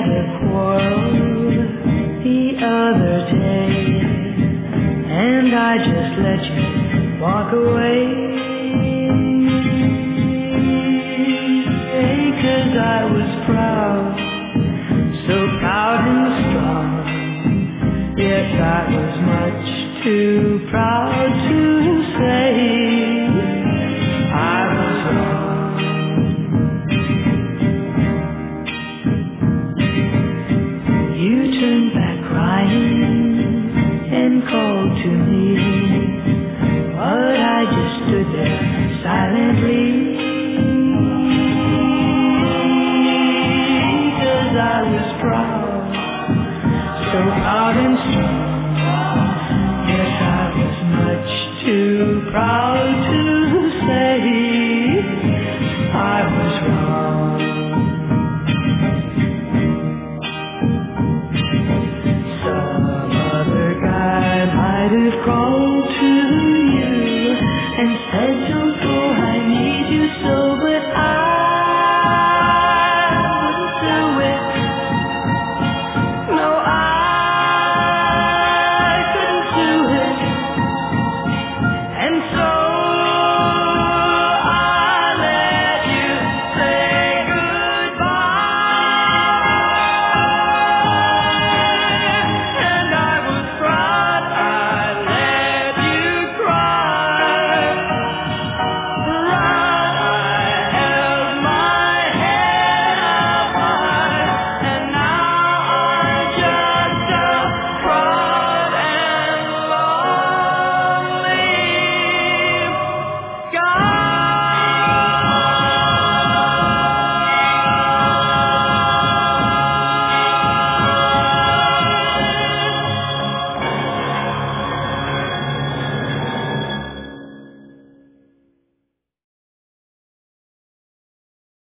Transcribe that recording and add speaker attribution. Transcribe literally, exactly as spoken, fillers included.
Speaker 1: had a quarrel the other day, and I just let you walk away, 'cause I was proud, so proud and strong. Yes, I was much too proud to say I was wrong. You turned back crying and called to me, but I just stood there silently, 'cause I was proud, so proud and strong. Yes, I was much too proud to say I was wrong. Some other guy might have called to